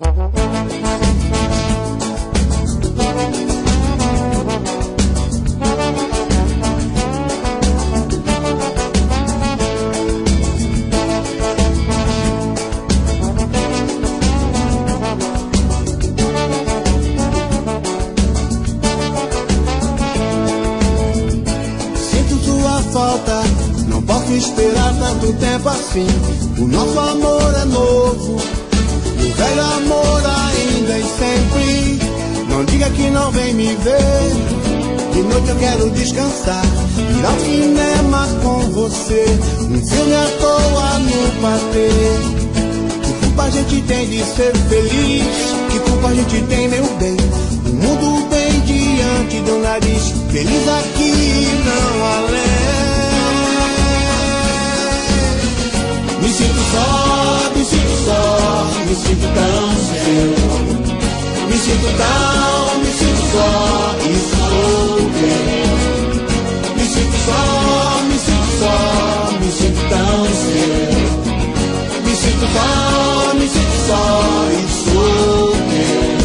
Falta, não posso esperar tanto tempo assim. O nosso amor é novo, o velho amor ainda e sempre. Não diga que não vem me ver. De noite eu quero descansar, ir ao cinema com você, um filme à toa no patê. Que culpa a gente tem de ser feliz? Que culpa a gente tem, meu bem? O mundo bem diante do nariz, feliz aqui não além. Me sinto só, me sinto só, me sinto tão seu. Me sinto só, isso sou eu. Me sinto só, me sinto só, me sinto tão seu. Me sinto só, isso sou eu.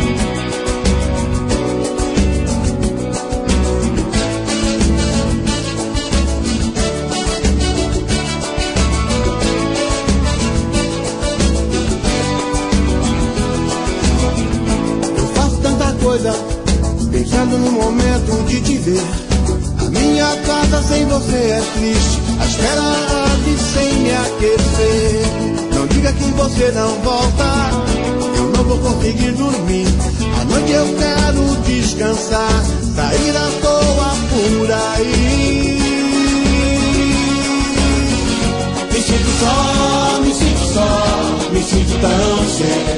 Pensando no momento de te ver. A minha casa sem você é triste, a espera arde sem me aquecer. Não diga que você não volta, eu não vou conseguir dormir. À noite eu quero descansar, sair à toa por aí. Me sinto só, me sinto só, me sinto tão cheio.